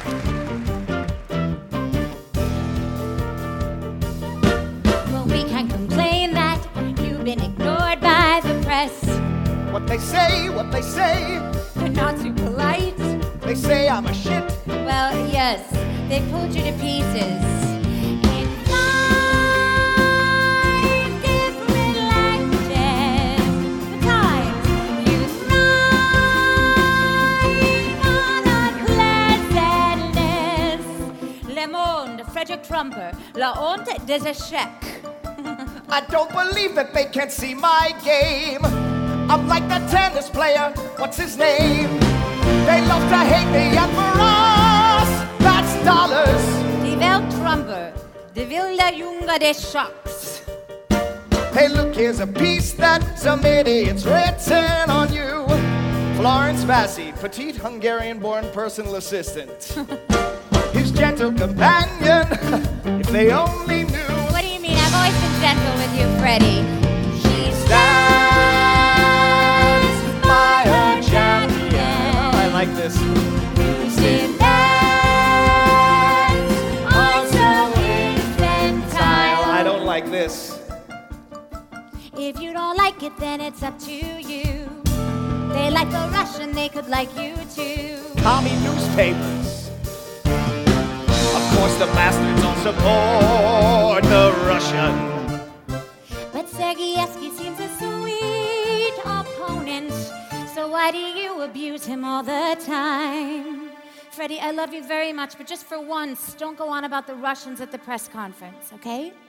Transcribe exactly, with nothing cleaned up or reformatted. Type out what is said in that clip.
Well, we can complain that you've been ignored by the press. What they say, what they say, They're not too polite. they say I'm a shit. Well, yes, they pulled you to pieces. In five different languages, the Times, you thrive on unpleasantness. Le Monde, Frederick Trumper, La honte des échecs. I don't believe that they can't see my game. I'm like that tennis player, what's his name? They love to hate me, and for us, that's dollars. Die Welt Trumper, de wilde Junge des Schocks. Hey, look, here's a piece that some idiot's written on you. Florence Vassy, petite Hungarian-born personal assistant. His gentle companion, if they only knew. What do you mean? I've always been gentle with you, Freddie. She Stands by her champion. Oh, I like this. I don't like this. If you don't like it, then it's up to you. They like the Russian, they could like you too. Commie newspapers. Of course, the bastards don't support the Russian. But Sergeyevsky seems a sweet opponent. So why do you abuse him all the time? Freddie, I love you very much, but just for once, don't go on about the Russians at the press conference, okay?